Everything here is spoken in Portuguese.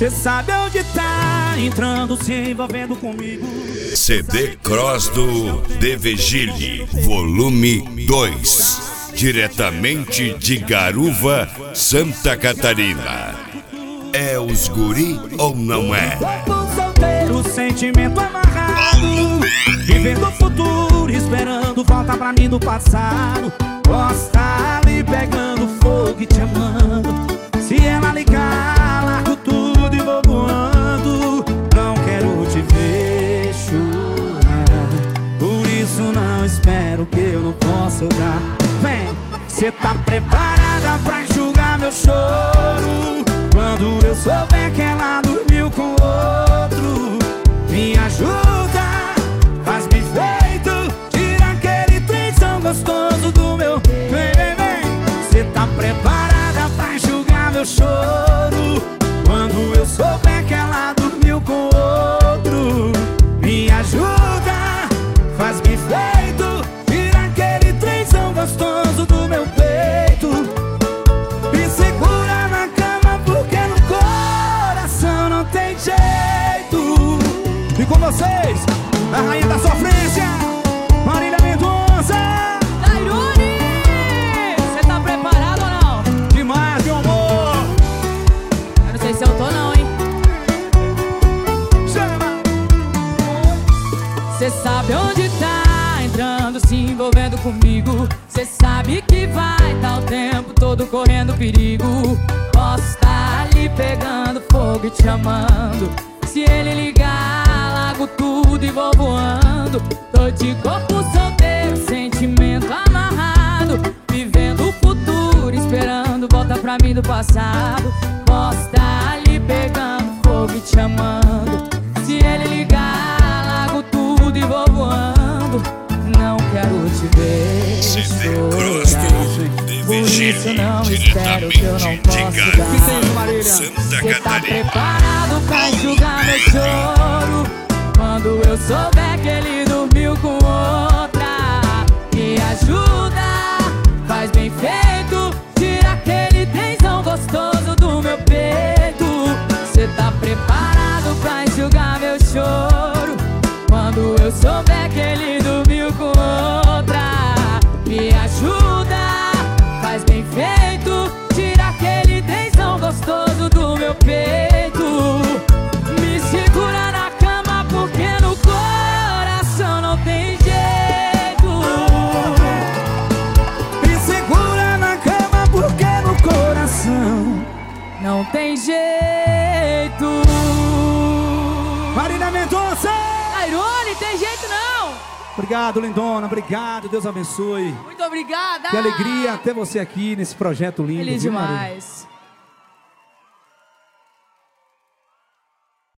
Cê sabe onde tá, entrando, se envolvendo comigo. CD Cross do De Vigile, volume 2, diretamente de Garuva, Santa Catarina. É os guri ou não é? Corpo solteiro, sentimento amarrado, vivendo o futuro, esperando volta pra mim do passado. Posso tá ali pegando fogo e te amando. Se ela ligar, largo tudo e vou voando. Não quero te ver chorar, por isso não espero que eu não possa dar. Vem, cê tá preparada pra enxugar meu choro? Quando eu souber que ela dormiu com outro, me ajuda, faz bem feito, tira aquele trenzão gostoso do meu. Vem, vem, vem. Cê tá preparada pra enxugar meu choro? Quando eu souber que ela dormiu com outro, me ajuda, faz bem feito, tira aquele trenzão gostoso do meu peito. Me segura na cama porque no coração não tem jeito. E com vocês, a rainha da sofrência, Marília Mendonça. Tairone, cê tá preparado ou não? Demais, meu amor. Eu não sei se eu tô não, hein? Chama. Cê sabe onde tá, entrando, se envolvendo comigo. Cê sabe que vai tá o tempo todo correndo perigo. Posso tá ali pegando fogo e te amando. Se ele ligar, largo tudo e vou voando. Tô de corpo solteiro, sentimento amarrado, vivendo o futuro, esperando volta pra mim do passado. Posso tá ali pegando fogo e te amando. Se ele ligar, largo tudo e vou voando. Não quero te ver CD chorar, Cross do De por isso Vigile, não espero que eu não diretamente de possa Garuva, dar. Santa Cê tá Catarina. preparado pra enxugar meu choro? Quando eu souber que ele dormiu com outra, me ajuda, faz bem feito, tira aquele tensão gostoso do meu peito. Cê tá preparado pra enxugar meu choro? Quando eu souber que ele dormiu com outra, me ajuda, faz bem feito, tira aquele tensão gostoso do meu peito. Me segura na cama porque no coração não tem jeito. Me segura na cama porque no coração Não tem jeito. Marília Mendonça. Tairone, tem jeito não. Obrigado, lindona, obrigado, Deus abençoe. Muito obrigada. Que alegria ter você aqui nesse projeto lindo. Feliz viu, Marília? demais.